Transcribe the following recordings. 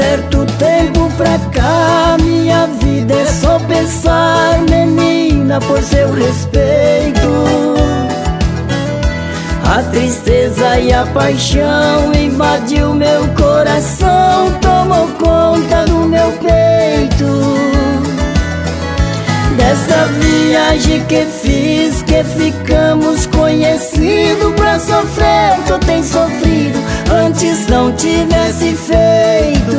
certo tempo pra cá, minha vida é só pensar, menina, por seu respeito. A tristeza e a paixão invadiu meu coração, tomou conta do meu peito. Dessa viagem que fiz, que ficamos conhecidos, pra sofrer tu tem sofrido, antes não tivesse feito.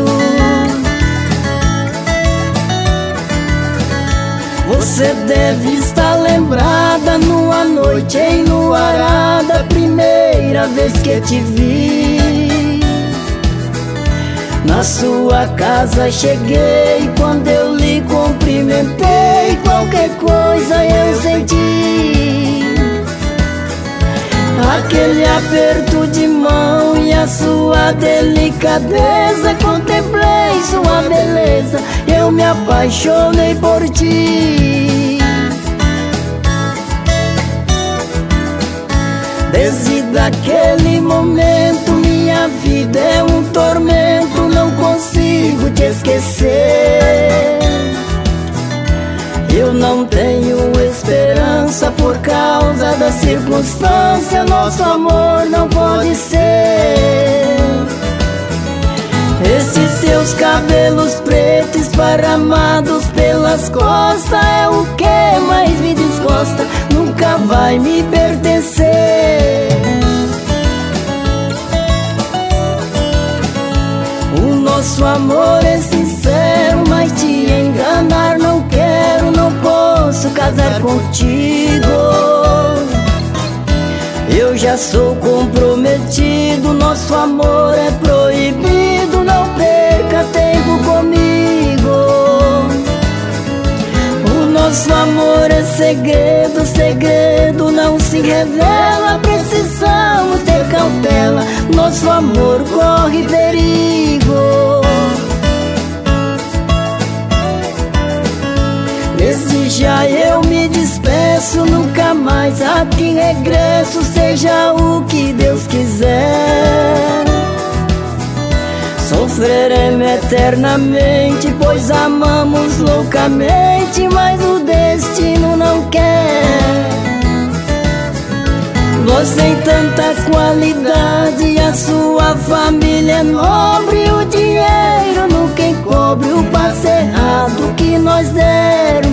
Você deve estar lembrada numa noite enluarada, primeira vez que te vi. Na sua casa cheguei, quando eu lhe cumprimentei, qualquer coisa eu senti. Aquele aperto de mão e a sua delicadeza, contemplei sua beleza, eu me apaixonei por ti. Desde aquele momento minha vida é um tormento, não consigo te esquecer. Eu não tenho esperança por causa da circunstância, nosso amor não pode ser. Esses seus cabelos pretos esparramados pelas costas é o que mais me desgosta, nunca vai me pertencer. O nosso amor é sincero, mas te enganar não quero, não posso casar contigo. Eu já sou comprometido, nosso amor é proibido, não perca tempo comigo. O nosso amor é segredo, segredo não se revela, precisamos ter cautela, nosso amor corre perigo. Desde já eu me despeço, nunca mais aqui regresso, seja o que Deus quiser. Sofreremos eternamente, pois amamos loucamente, mas o destino não quer. Você tem tanta qualidade, a sua família é nobre, o dinheiro nunca encobre o passo errado que nós demos.